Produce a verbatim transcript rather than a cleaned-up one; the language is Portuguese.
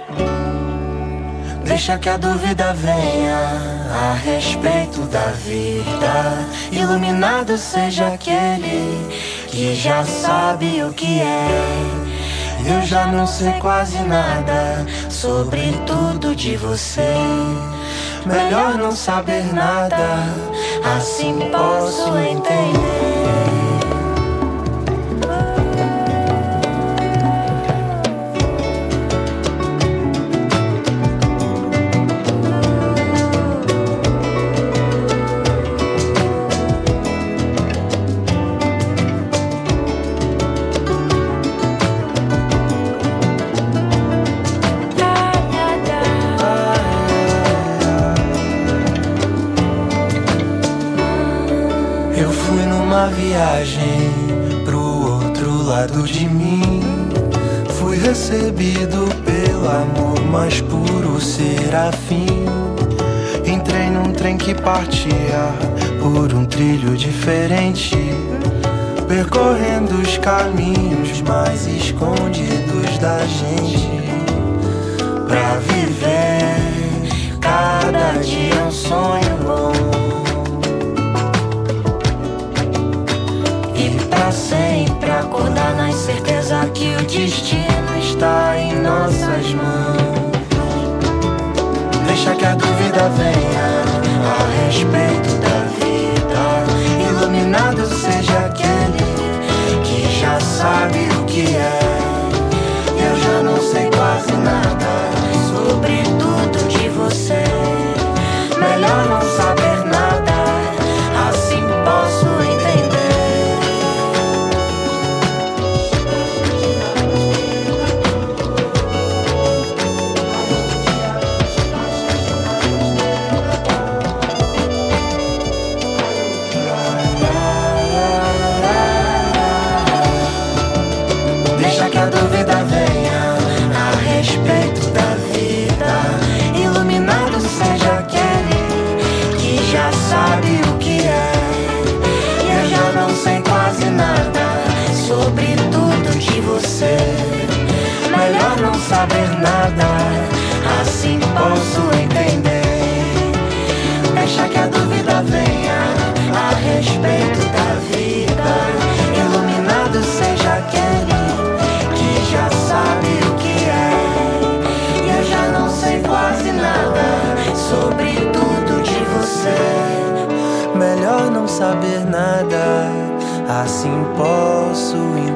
Deixa que a dúvida venha a respeito da vida. Iluminado seja aquele que já sabe o que é. Eu já não sei quase nada sobre tudo de você. Melhor não saber nada, assim posso entender. Viagem pro outro lado de mim. Fui recebido pelo amor mais puro serafim. Entrei num trem que partia por um trilho diferente, percorrendo os caminhos mais escondidos da gente. Pra viver cada dia um sonho bom, pra sempre acordar na incerteza que o destino está em nossas mãos. Deixa que a dúvida venha a respeito da vida. Iluminado seja aquele que já sabe o que é. Eu já não sei quase nada sobre tudo de você. Melhor não saber nada, assim posso entender. Que a dúvida venha a respeito da vida. Iluminado seja aquele que já sabe o que é. Eu já não sei quase nada sobre tudo de você. Melhor não saber nada, assim posso entender. Deixa que a dúvida venha a respeito da vida. Iluminado seja aquele já sabe o que é. Eu já não sei quase nada sobre tudo de você. Melhor não saber nada, assim posso ir.